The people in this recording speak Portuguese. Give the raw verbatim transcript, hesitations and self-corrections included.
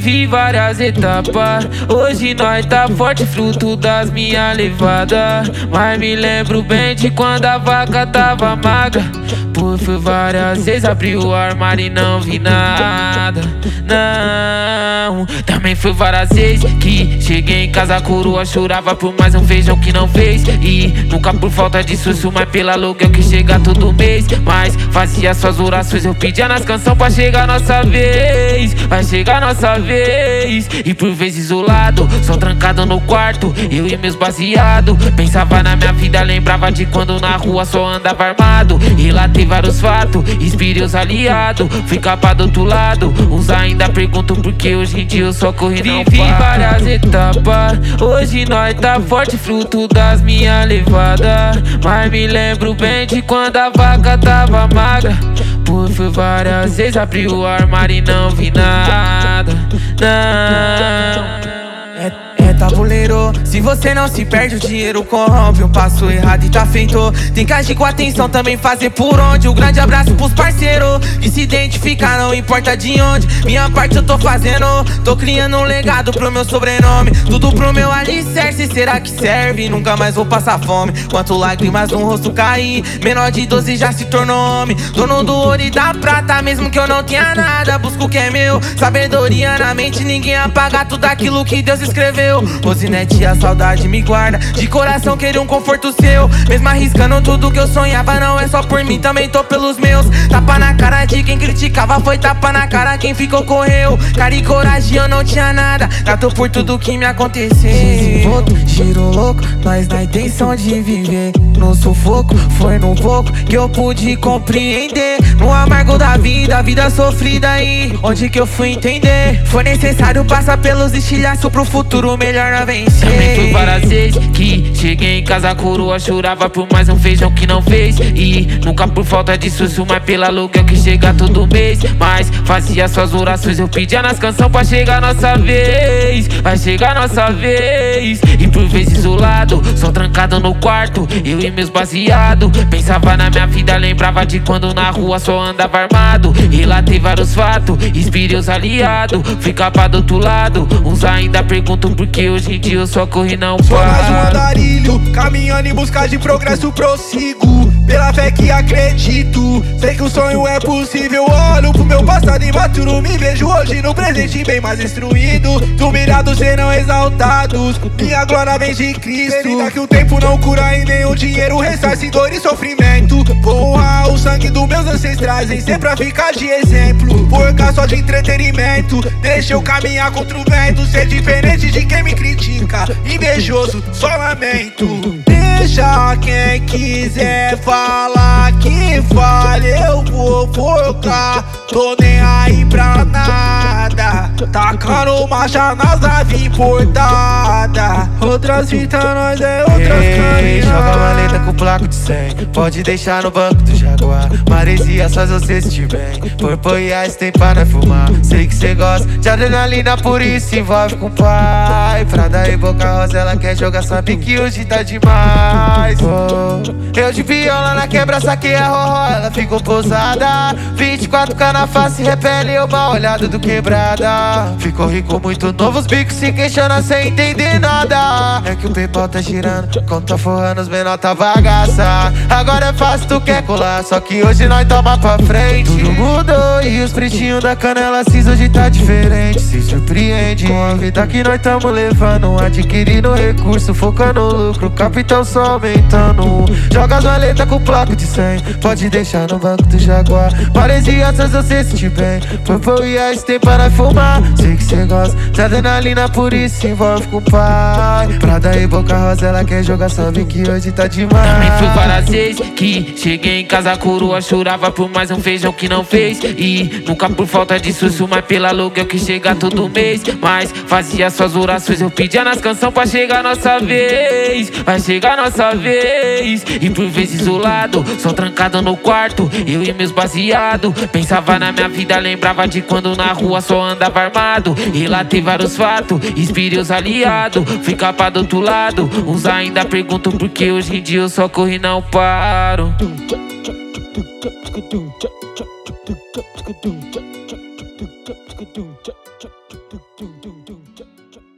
Vivi várias etapas, hoje nós tá forte, fruto das minhas levadas. Mas me lembro bem de quando a vaca tava magra. Por fui várias vezes abri o armário e não vi nada. Não, também foi várias vezes que cheguei em casa, a coroa chorava por mais um feijão que não fez. E nunca por falta de susto, mas pelo aluguel que chega todo mês. Mas fazia suas orações, eu pedia nas canções pra chegar nossa vez. Vai chegar nossa vez. E por vezes isolado, só trancado no quarto, eu e meus baseados. Pensava na minha vida, lembrava de quando na rua só andava armado. E lá teve vários fatos, inspirei os aliados. Fui capa do outro lado, uns ainda perguntam por que hoje em dia eu só corri não paro. Vivi várias etapas, hoje nós tá forte, fruto das minhas levadas. Mas me lembro bem de quando a vaca tava magra. Por fui várias vezes abri o armário e não vi nada. Não. É, é tabuleiro, se você não se perde, o dinheiro corrompe. Um passo errado e tá feito. Tem que agir com atenção, também fazer por onde. Um grande abraço pros parceiros que se identificar, não importa de onde. Minha parte eu tô fazendo, tô criando um legado pro meu sobrenome. Tudo pro meu alicerce, será que serve? Nunca mais vou passar fome. Quanto lágrimas no rosto cair, menor de doze já se tornou homem. Dono do ouro e da prata, mesmo que eu não tenha nada, busco o que é meu. Sabedoria na mente, ninguém apaga tudo aquilo que Deus escreveu. Rosinete, a saudade me guarda, de coração queria um conforto seu. Mesmo arriscando tudo que eu sonhava, não é só por mim, também tô pelos meus. Tapa na cara de quem criticava, foi tapa na cara quem ficou correu. Cara e coragem, eu não tinha nada, grato por tudo que me aconteceu. Desenvolto, giro louco, nós na intenção de viver. No sufoco, foi no pouco que eu pude compreender. No amargo da vida, a vida sofrida aí, onde que eu fui entender. Foi necessário passar pelos estilhaços pro futuro melhor a vencer. Também foi várias vezes que cheguei em casa, a coroa chorava por mais um feijão que não fez. E nunca por falta de susto, mas pelo aluguel que chega todo mês. Mas fazia suas orações, eu pedia nas canções pra chegar nossa vez. Vai chegar nossa vez. E por vezes isolado, só trancado no quarto, eu e meus baseados. Pensava na minha vida, lembrava de quando na rua só andava armado. Relatei vários fatos, inspirei os aliados. Fui capa do outro lado, uns ainda perguntam por que hoje em dia eu só corri não paro. Sou mais um andarilho, caminhando em busca de progresso, prossigo pela fé que acredito. Sei que o sonho é possível, olho pro meu passado imaturo, me vejo hoje no presente bem mais instruído. Humilhados serão exaltados, minha glória vem de Cristo. Ferida que o tempo não cura e nem o dinheiro ressarce dor e sofrimento. Vou honrar o sangue dos meus ancestrais, nem sempre pra ficar de exemplo. Porca só de entretenimento, deixa eu caminhar contra o vento. Ser diferente de quem me critica, invejoso, só lamento. Deixa quem quiser falar que fale, eu vou focar. Tô nem aí pra nada, tacando marcha nas naves importadas. Outras fitas nós é outras caminhadas. Joga a maleta com placo de cem, pode deixar no banco do Jaguar. Maresia faz você sentir bem, Purple e Ice tem pra nós fumar. Sei que cê gosta de adrenalina, por isso se envolve com o pai. Prada e Boca Rosa, ela quer jogar, sabe que hoje tá demais. Oh, eu de viola na quebra, saquei a roró, ela ficou pousada. vinte e quatro K na face, repele uma olhada do quebrada. Ficou rico, muito novo, os bicos se queixando sem entender nada. É que o PayPal tá girando, conta forrando, os menor tá bagaça. Agora é fácil, tu quer colar, só que hoje nós toma pra frente. Tudo mudou e os pretinhos da canela cinza hoje tá diferente. Se surpreende com a vida que nós tamo levando, adquirindo recurso, focando no lucro, capital só aumentando. Joga as maletas com placo de cem, pode deixar no banco do Jaguar. Parecia faz você sentir bem, Purple e Ice tem para fumar. Sei que cê gosta de adrenalina, por isso se envolve com o pai. Prada e Boca Rosa, ela quer jogar, sabe que hoje tá demais. Também fui várias vezes que cheguei em casa, a coroa chorava por mais um feijão que não fez. E nunca por falta de susto, mas pelo aluguel que chega todo mês. Mas fazia suas orações, eu pedia nas canções pra chegar nossa vez. Vai chegar nossa vez. E por vezes isolado, só trancado no quarto, eu e meus baseados. Pensava na minha vida, lembrava de quando na rua só andava armado. Relatei vários fatos, inspirei os aliados. Fui capa do outro lado, uns ainda perguntam por que hoje em dia eu só corri e não paro. tchau, tchau, tchau, tchau, tchau, tchau, tchau, tchau, tchau.